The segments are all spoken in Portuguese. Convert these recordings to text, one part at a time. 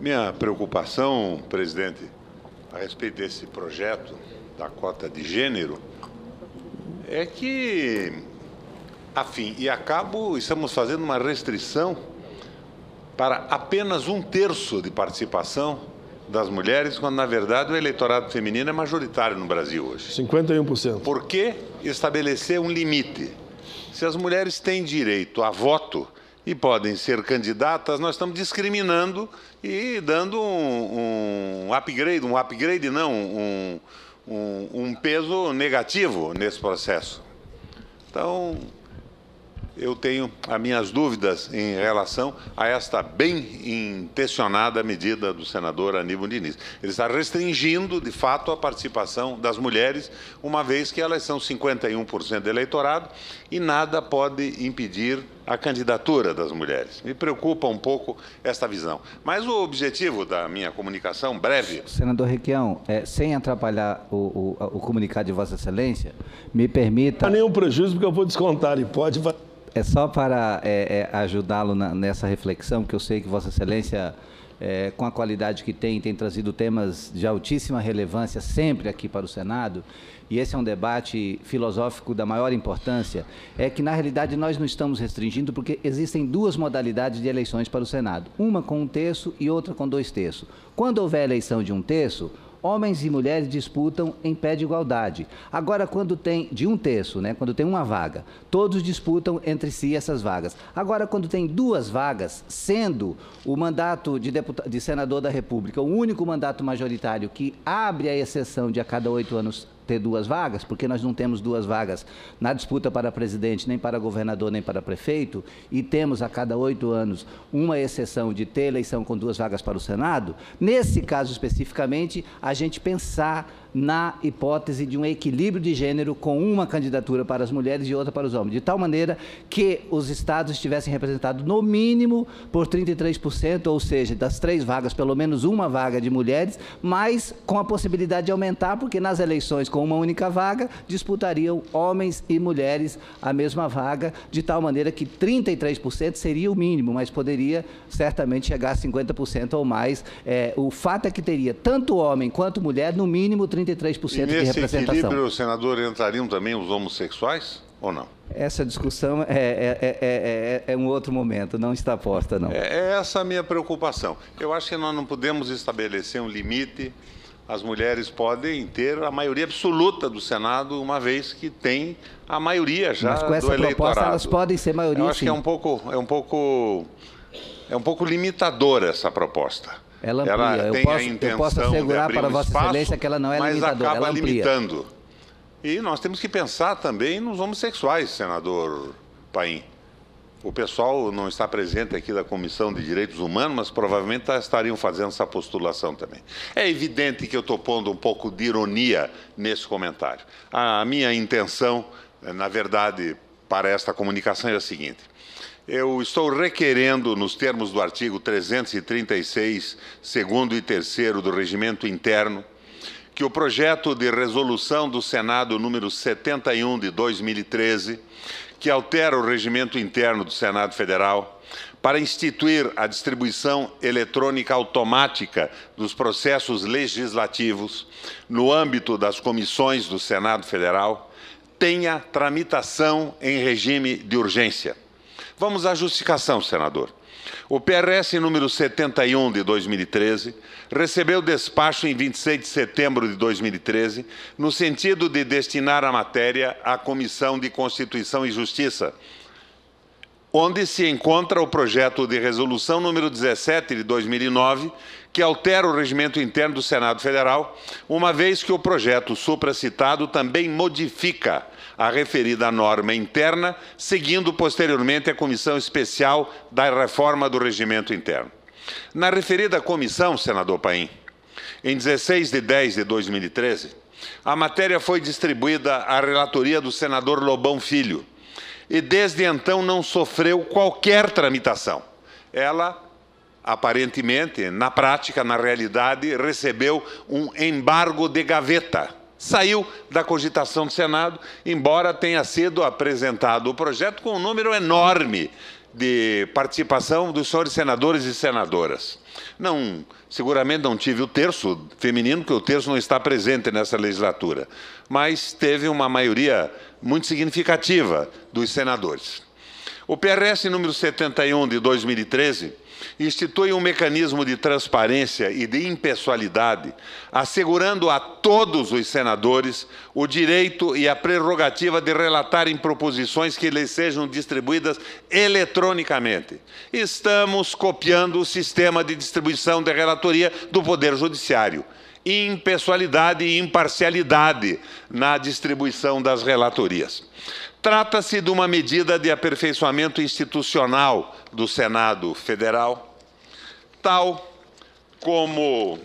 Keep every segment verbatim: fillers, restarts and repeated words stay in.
Minha preocupação, presidente, a respeito desse projeto da cota de gênero é que, a fim e a cabo, estamos fazendo uma restrição para apenas um terço de participação das mulheres, quando, na verdade, o eleitorado feminino é majoritário no Brasil hoje. cinquenta e um por cento. Por que estabelecer um limite? Se as mulheres têm direito a voto e podem ser candidatas, nós estamos discriminando e dando um, um upgrade, um upgrade não, um, um, um peso negativo nesse processo. Então, eu tenho as minhas dúvidas em relação a esta bem intencionada medida do senador Aníbal Diniz. Ele está restringindo, de fato, a participação das mulheres, uma vez que elas são cinquenta e um por cento do eleitorado e nada pode impedir a candidatura das mulheres. Me preocupa um pouco esta visão. Mas o objetivo da minha comunicação breve... Senador Requião, é, sem atrapalhar o, o, o comunicado de Vossa Excelência, me permita... Não há nenhum prejuízo, porque eu vou descontar e pode... É só para é, é, ajudá-lo nessa reflexão, que eu sei que Vossa Excelência, é, com a qualidade que tem, tem trazido temas de altíssima relevância sempre aqui para o Senado, e esse é um debate filosófico da maior importância, é que, na realidade, nós não estamos restringindo, porque existem duas modalidades de eleições para o Senado, uma com um terço e outra com dois terços. Quando houver eleição de um terço, homens e mulheres disputam em pé de igualdade. Agora, quando tem de um terço, né, quando tem uma vaga, todos disputam entre si essas vagas. Agora, quando tem duas vagas, sendo o mandato de, deputado, de senador da República o único mandato majoritário que abre a exceção de a cada oito anos ter duas vagas, porque nós não temos duas vagas na disputa para presidente, nem para governador, nem para prefeito, e temos a cada oito anos uma exceção de ter eleição com duas vagas para o Senado, nesse caso especificamente, a gente pensar na hipótese de um equilíbrio de gênero com uma candidatura para as mulheres e outra para os homens, de tal maneira que os estados estivessem representados no mínimo por trinta e três por cento, ou seja, das três vagas, pelo menos uma vaga de mulheres, mas com a possibilidade de aumentar, porque nas eleições com uma única vaga, disputariam homens e mulheres a mesma vaga, de tal maneira que trinta e três por cento seria o mínimo, mas poderia certamente chegar a cinquenta por cento ou mais. É, o fato é que teria tanto homem quanto mulher, no mínimo trinta e três por cento de representação. E nesse equilíbrio, senador, entrariam também os homossexuais ou não? Essa discussão é, é, é, é, é um outro momento, não está posta, não. É, é essa a minha preocupação. Eu acho que nós não podemos estabelecer um limite. As mulheres podem ter a maioria absoluta do Senado, uma vez que tem a maioria já Mas com essa do eleitorado. proposta, elas podem ser maioria, Eu acho sim. que é um pouco, é um pouco, é um pouco limitadora essa proposta. Ela amplia. Ela eu, tem posso, a intenção eu posso assegurar de para um Vossa espaço, Excelência que ela não é mas limitadora, acaba ela amplia. limitando. E nós temos que pensar também nos homossexuais, senador Paim. O pessoal não está presente aqui da Comissão de Direitos Humanos, mas provavelmente estariam fazendo essa postulação também. É evidente que eu estou pondo um pouco de ironia nesse comentário. A minha intenção, na verdade, para esta comunicação é a seguinte: eu estou requerendo, nos termos do artigo trezentos e trinta e seis, segundo e terceiro do Regimento Interno, que o projeto de resolução do Senado número setenta e um de dois mil e treze, que altera o regimento interno do Senado Federal para instituir a distribuição eletrônica automática dos processos legislativos no âmbito das comissões do Senado Federal, tenha tramitação em regime de urgência. Vamos à justificação, senador. O P R S número setenta e um de dois mil e treze recebeu despacho em vinte e seis de setembro de dois mil e treze, no sentido de destinar a matéria à Comissão de Constituição e Justiça, onde se encontra o projeto de resolução número dezessete de dois mil e nove, que altera o regimento interno do Senado Federal, uma vez que o projeto supracitado também modifica a referida norma interna, seguindo posteriormente a Comissão Especial da Reforma do Regimento Interno. Na referida comissão, senador Paim, em dezesseis de dez de dois mil e treze, a matéria foi distribuída à relatoria do senador Lobão Filho e desde então não sofreu qualquer tramitação. Ela, aparentemente, na prática, na realidade, recebeu um embargo de gaveta. Saiu da cogitação do Senado, embora tenha sido apresentado o projeto com um número enorme de participação dos senhores senadores e senadoras. Não, seguramente não tive o terço feminino, porque o terço não está presente nessa legislatura, mas teve uma maioria muito significativa dos senadores. O P R S número setenta e um de dois mil e treze institui um mecanismo de transparência e de impessoalidade, assegurando a todos os senadores o direito e a prerrogativa de relatarem proposições que lhes sejam distribuídas eletronicamente. Estamos copiando o sistema de distribuição de relatoria do Poder Judiciário. Impessoalidade e imparcialidade na distribuição das relatorias. Trata-se de uma medida de aperfeiçoamento institucional do Senado Federal, tal como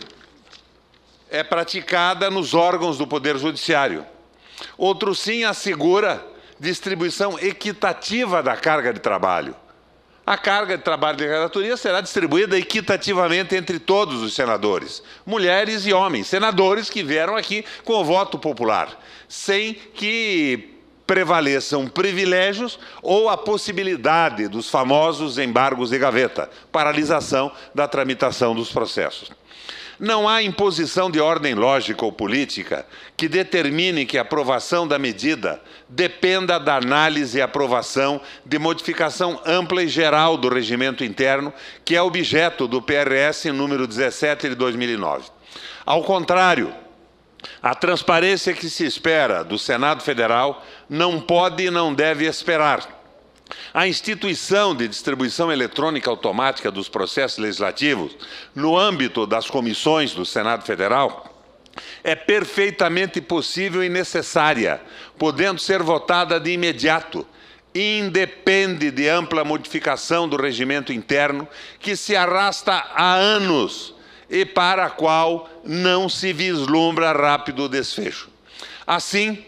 é praticada nos órgãos do Poder Judiciário. Outro sim assegura distribuição equitativa da carga de trabalho. A carga de trabalho de relatoria será distribuída equitativamente entre todos os senadores, mulheres e homens, senadores que vieram aqui com o voto popular, sem que prevaleçam privilégios ou a possibilidade dos famosos embargos de gaveta, paralisação da tramitação dos processos. Não há imposição de ordem lógica ou política que determine que a aprovação da medida dependa da análise e aprovação de modificação ampla e geral do regimento interno, que é objeto do P R S número dezessete de dois mil e nove. Ao contrário, a transparência que se espera do Senado Federal não pode e não deve esperar. A instituição de distribuição eletrônica automática dos processos legislativos, no âmbito das comissões do Senado Federal, é perfeitamente possível e necessária, podendo ser votada de imediato, independe de ampla modificação do regimento interno, que se arrasta há anos e para a qual não se vislumbra rápido desfecho. Assim,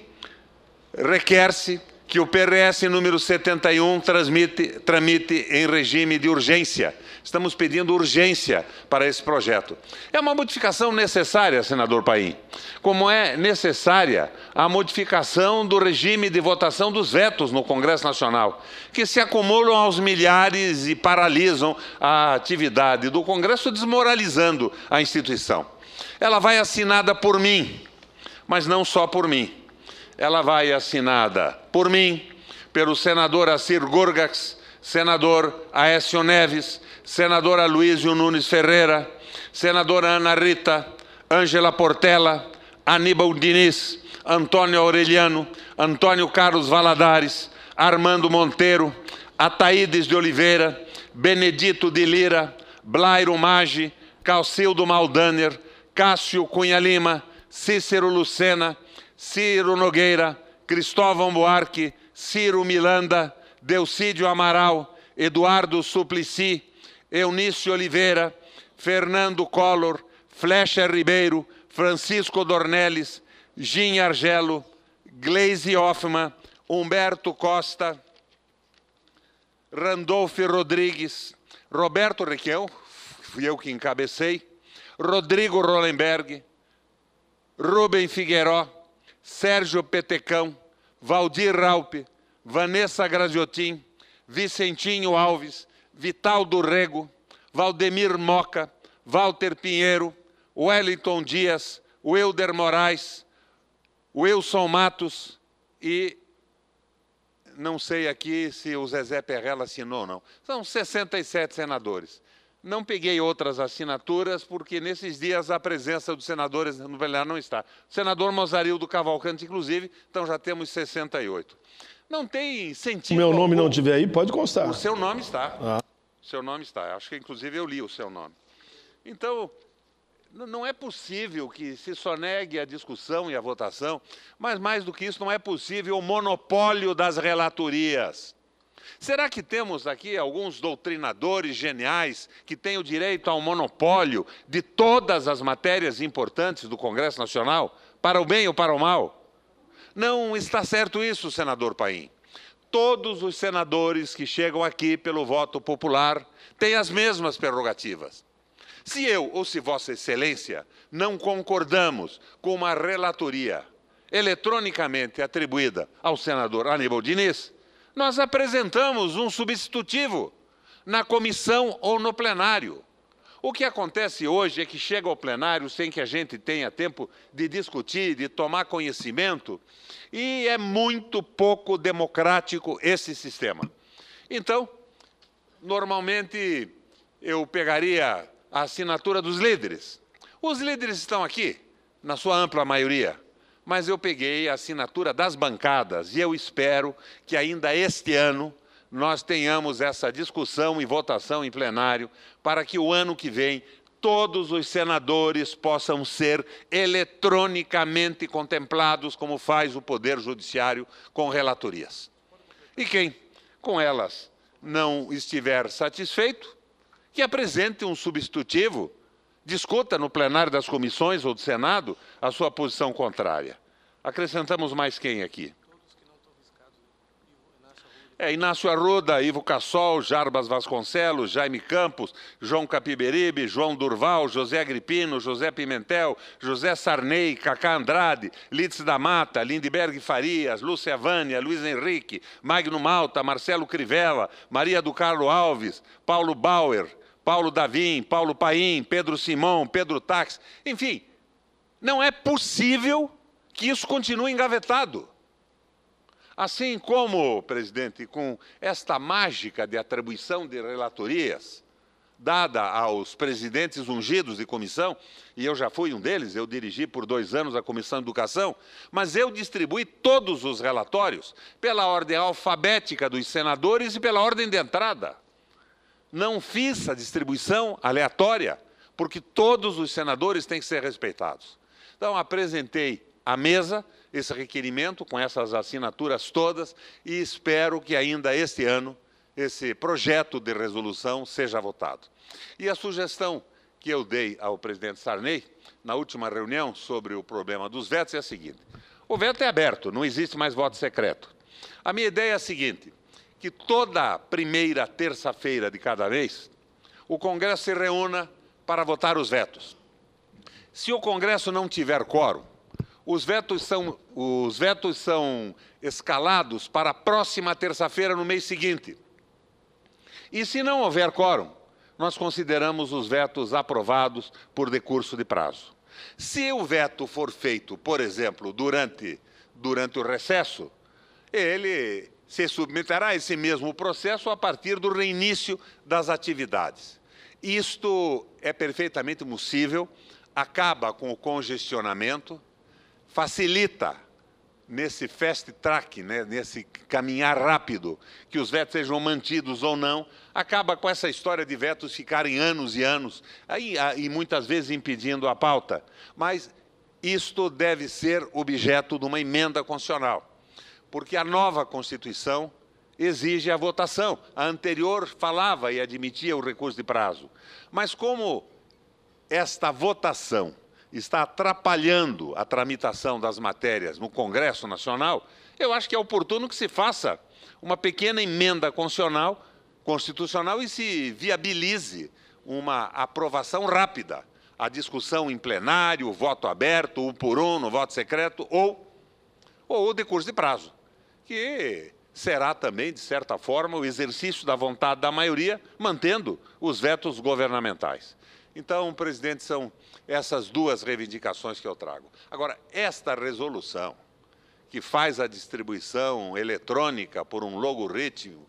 requer-se que o P R S número setenta e um transmite, tramite em regime de urgência. Estamos pedindo urgência para esse projeto. É uma modificação necessária, senador Paim, como é necessária a modificação do regime de votação dos vetos no Congresso Nacional, que se acumulam aos milhares e paralisam a atividade do Congresso, desmoralizando a instituição. Ela vai assinada por mim, mas não só por mim. Ela vai assinada por mim, pelo senador Assir Gurgax, senador Aécio Neves, senador Aloysio Nunes Ferreira, senadora Ana Rita, Ângela Portela, Aníbal Diniz, Antônio Aureliano, Antônio Carlos Valadares, Armando Monteiro, Ataídes de Oliveira, Benedito de Lira, Blairo Maggi, Calcildo Maldaner, Cássio Cunha Lima, Cícero Lucena, Ciro Nogueira, Cristóvão Buarque, Ciro Milanda, Delcídio Amaral, Eduardo Suplicy, Eunício Oliveira, Fernando Collor, Flecha Ribeiro, Francisco Dornelles, Gin Argelo, Gleisi Hoffmann, Humberto Costa, Randolph Rodrigues, Roberto Requião, fui eu que encabecei, Rodrigo Rollenberg, Rubem Figueiró, Sérgio Petecão, Valdir Raupe, Vanessa Graziotin, Vicentinho Alves, Vital do Rego, Valdemir Moca, Walter Pinheiro, Wellington Dias, Wilder Moraes, Wilson Matos e não sei aqui se o Zezé Perrella assinou ou não. São sessenta e sete senadores. Não peguei outras assinaturas, porque nesses dias a presença dos senadores no plenário não está. O senador Mozarildo Cavalcante, inclusive, então já temos sessenta e oito. Não tem sentido. O meu nome algum. não estiver aí, pode constar. O seu nome está. Ah. O seu nome está. Acho que, inclusive, eu li o seu nome. Então, não é possível que se sonegue a discussão e a votação, mas, mais do que isso, não é possível o monopólio das relatorias. Será que temos aqui alguns doutrinadores geniais que têm o direito ao monopólio de todas as matérias importantes do Congresso Nacional, para o bem ou para o mal? Não está certo isso, senador Paim. Todos os senadores que chegam aqui pelo voto popular têm as mesmas prerrogativas. Se eu ou se Vossa Excelência não concordamos com uma relatoria eletronicamente atribuída ao senador Aníbal Diniz, nós apresentamos um substitutivo na comissão ou no plenário. O que acontece hoje é que chega ao plenário sem que a gente tenha tempo de discutir, de tomar conhecimento, e é muito pouco democrático esse sistema. Então, normalmente, eu pegaria a assinatura dos líderes. Os líderes estão aqui, na sua ampla maioria, mas eu peguei a assinatura das bancadas, e eu espero que ainda este ano nós tenhamos essa discussão e votação em plenário para que o ano que vem todos os senadores possam ser eletronicamente contemplados, como faz o Poder Judiciário com relatorias. E quem, com elas, não estiver satisfeito, que apresente um substitutivo, discuta no plenário das comissões ou do Senado a sua posição contrária. Acrescentamos mais quem aqui? É, Inácio Arruda, Ivo Cassol, Jarbas Vasconcelos, Jaime Campos, João Capiberibe, João Durval, José Agripino, José Pimentel, José Sarney, Cacá Andrade, Lídice da Mata, Lindbergh Farias, Lúcia Vânia, Luiz Henrique, Magno Malta, Marcelo Crivella, Maria do Carlo Alves, Paulo Bauer, Paulo Davim, Paulo Paim, Pedro Simão, Pedro Tax, enfim, não é possível que isso continue engavetado. Assim como, presidente, com esta mágica de atribuição de relatorias, dada aos presidentes ungidos de comissão, e eu já fui um deles, eu dirigi por dois anos a Comissão de Educação, mas eu distribuí todos os relatórios pela ordem alfabética dos senadores e pela ordem de entrada. Não fiz a distribuição aleatória, porque todos os senadores têm que ser respeitados. Então, apresentei à mesa esse requerimento com essas assinaturas todas e espero que ainda este ano esse projeto de resolução seja votado. E a sugestão que eu dei ao presidente Sarney, na última reunião sobre o problema dos vetos, é a seguinte. O veto é aberto, não existe mais voto secreto. A minha ideia é a seguinte, que toda primeira terça-feira de cada mês, o Congresso se reúna para votar os vetos. Se o Congresso não tiver quórum, Os vetos, são, os vetos são escalados para a próxima terça-feira no mês seguinte. E se não houver quórum, nós consideramos os vetos aprovados por decurso de prazo. Se o veto for feito, por exemplo, durante, durante o recesso, ele se submeterá a esse mesmo processo a partir do reinício das atividades. Isto é perfeitamente possível, acaba com o congestionamento, facilita nesse fast track, né, nesse caminhar rápido, que os vetos sejam mantidos ou não, acaba com essa história de vetos ficarem anos e anos, aí, e muitas vezes impedindo a pauta. Mas isto deve ser objeto de uma emenda constitucional, porque a nova Constituição exige a votação. A anterior falava e admitia o recurso de prazo. Mas como esta votação está atrapalhando a tramitação das matérias no Congresso Nacional, eu acho que é oportuno que se faça uma pequena emenda constitucional, constitucional e se viabilize uma aprovação rápida. A discussão em plenário, o voto aberto, um por um, no voto secreto, ou, ou o decurso de prazo, que será também, de certa forma, o exercício da vontade da maioria, mantendo os vetos governamentais. Então, presidente, são essas duas reivindicações que eu trago. Agora, esta resolução, que faz a distribuição eletrônica por um logaritmo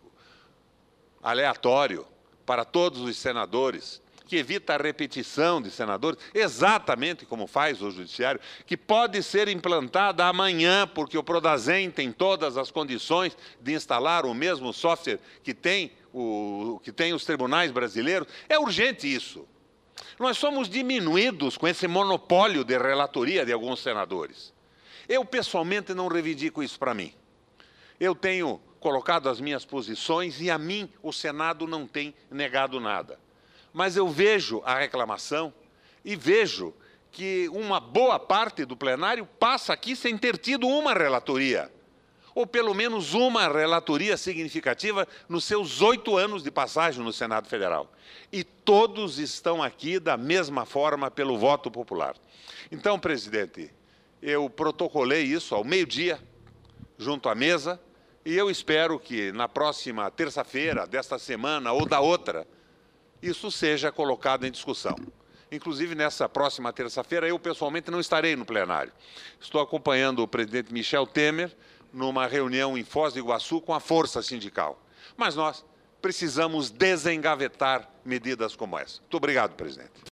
aleatório para todos os senadores, que evita a repetição de senadores, exatamente como faz o Judiciário, que pode ser implantada amanhã, porque o Prodazem tem todas as condições de instalar o mesmo software que tem, o, que tem os tribunais brasileiros. É urgente isso. Nós somos diminuídos com esse monopólio de relatoria de alguns senadores. Eu, pessoalmente, não reivindico isso para mim. Eu tenho colocado as minhas posições e a mim o Senado não tem negado nada. Mas eu vejo a reclamação e vejo que uma boa parte do plenário passa aqui sem ter tido uma relatoria, ou pelo menos uma relatoria significativa nos seus oito anos de passagem no Senado Federal. E todos estão aqui da mesma forma pelo voto popular. Então, presidente, eu protocolei isso ao meio-dia, junto à mesa, E eu espero que na próxima terça-feira, desta semana ou da outra, isso seja colocado em discussão. Inclusive, nessa próxima terça-feira, eu pessoalmente não estarei no plenário. Estou acompanhando o presidente Michel Temer numa reunião em Foz do Iguaçu com a Força Sindical. Mas nós precisamos desengavetar medidas como essa. Muito obrigado, presidente.